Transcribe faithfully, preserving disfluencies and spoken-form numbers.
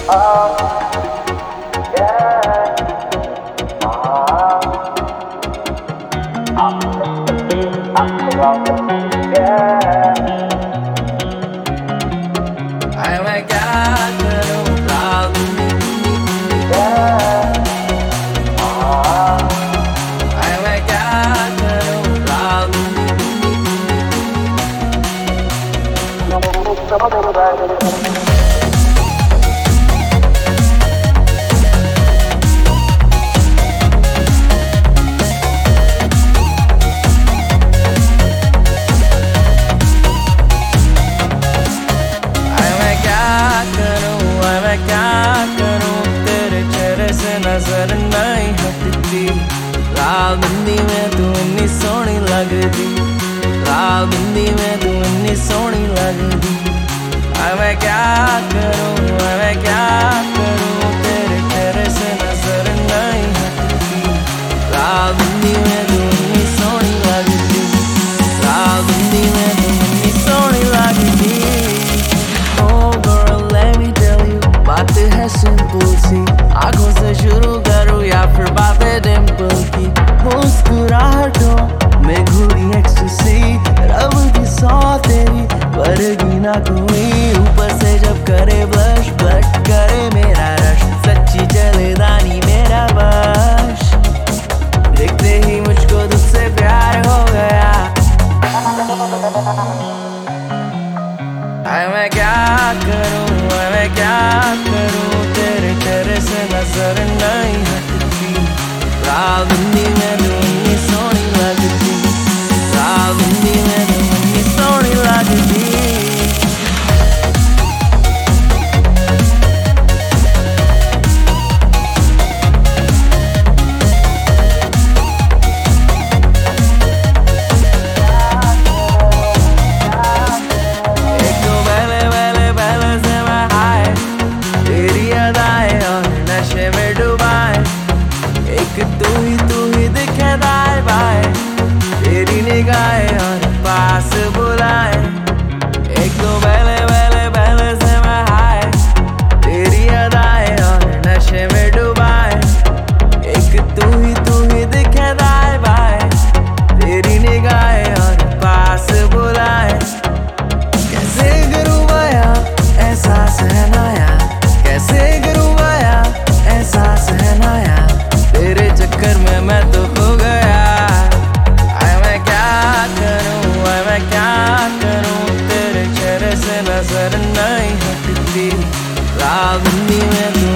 नजर नहीं हटती। लाल बिंदी में तू इन्नी सोहनी लगदी, लाल बिंदी में तू इन्नी सोहनी लगदी। मैं क्या करूं, मैं क्या करूं, तेरे चेहरे से नजर नहीं हटती। लाल बिंदी में तू इन्नी सोहनी लगदी, लाल बिंदी में तू इन्नी सोहनी लगदी। Oh girl, let me tell you, बात है सिंपल सी। आँखों से शुरू करूँ या फिर बातें डिंपल की। मुस्कुराहटों में घुली एक्सटेसी, रब की सौ तेरी पड़ेगी ना कोई। ऊपर से जब करे ब्लश, ब्लश करे मेरा रश, सच्ची चले दानी मेरा बश। देखते ही मुझको तुझसे प्यार हो गया। आए मैं क्या करूं, मैं क्या करूं, तेरे चेहरे से नजर नहीं हटती। लाल बिंदी में तू इन्नी सोहनी लगती, लाल बिंदी में तू इन्नी सोहनी लगती। तू ही तू ही दिखे दाएं बाएं, तेरी निगाहें और पास बुलाए। एक दो पहले पहले पहले से मैं हाय, तेरी अदाएं और नशे में डुबाए। एक तू ही तू ही दिखे दाएं बाएं, तेरी निगाहें और पास बुलाए। कैसे करूँ बयां एहसास है नया, कैसे करूँ बयां एहसास है नया। तेरे चक्कर में मैं तो खो गया। आए मैं क्या करूं, आए मैं क्या करूं, तेरे चेहरे से नजर नहीं हटती। लाल बिंदी में तू